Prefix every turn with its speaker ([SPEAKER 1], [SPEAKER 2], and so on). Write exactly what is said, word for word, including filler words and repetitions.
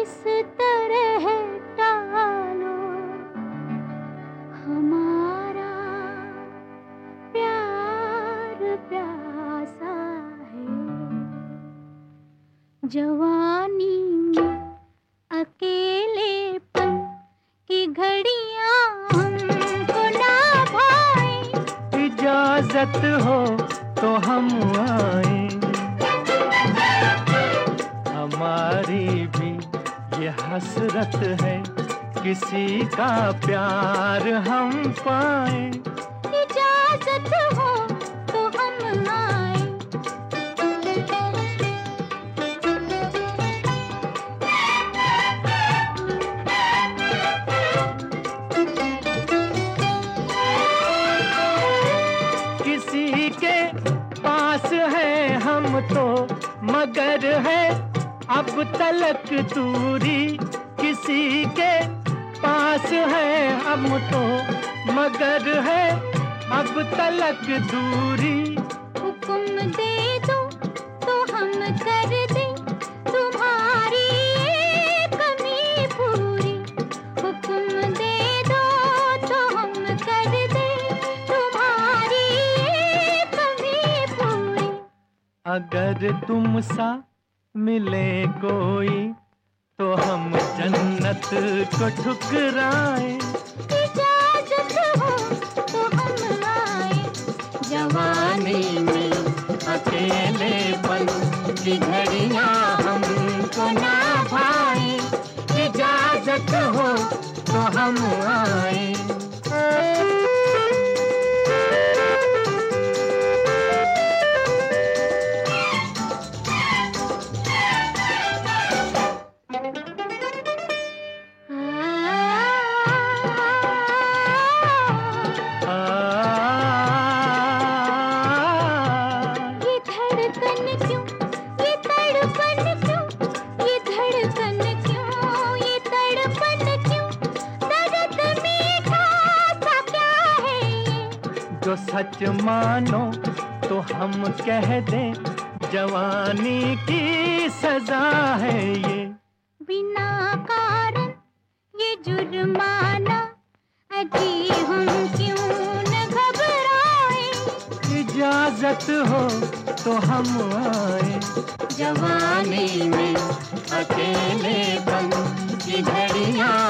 [SPEAKER 1] किस तरह टालो हमारा प्यार प्यासा है। जवानी में अकेलेपन की घड़ियां हमको ना भाए।
[SPEAKER 2] इजाजत हो तो हम आए, हमारी भी ये हसरत है किसी का प्यार हम पाए।
[SPEAKER 1] इजाजत हो तो हम आए।
[SPEAKER 2] किसी के पास है हम तो मगर है अब तलक दूरी। किसी के पास है हम तो मगर है अब तलक दूरी।
[SPEAKER 1] हुक्म दे दो तो हम कर दे तुम्हारी ये कमी पूरी। हुक्म दे दो तो हम कर दे तुम्हारी ये कमी पूरी।
[SPEAKER 2] अगर तुम सा मिले कोई तो हम जन्नत को ठुकराए।
[SPEAKER 1] इजाजत हो तो हम आए।
[SPEAKER 2] जवानी में अकेलेपन की घड़ियां हमको ना भाए। इजाजत हो तो हम आए। जो सच मानो तो हम कह दें जवानी की सजा है ये।
[SPEAKER 1] बिना कारण ये जुर्माना अजी हम क्यों न घबराए।
[SPEAKER 2] इजाजत हो तो हम आए। जवानी में अकेलेपन की घड़ियां